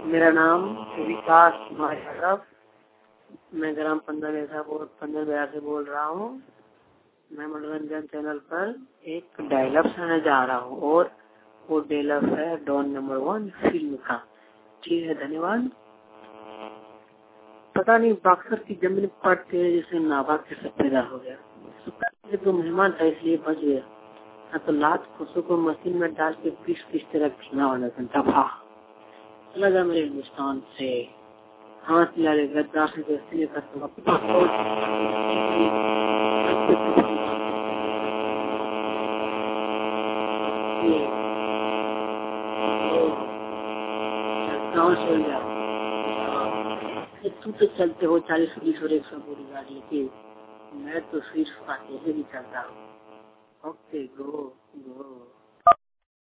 मेरा नाम विकास कुमार यादव, मैं ग्राम 15 से बोल रहा हूँ। मैं मनोरंजन चैनल पर एक डायलॉग सुनाने जा रहा हूँ और वो डायलॉग है डॉन नंबर 1 फिल्म का। ठीक है, धन्यवाद। पता नहीं बक्सर की जमीन पड़ते जैसे नाबाक के सब पैदा हो गया। तो मेहमान था इसलिए बच गया, तो लात खुशों को मशीन में डाल के पीस तरह खिला वाला घंटा लगा मेरे हिंदुस्तान से हाथ मिला ले गद्दार से दोस्ती करता तू तो चलते हो 40 पुलिस और 100 पूरी गाड़ी लेके, मैं तो सिर्फ अकेले ही चलता हूँ। ओके, गो गो।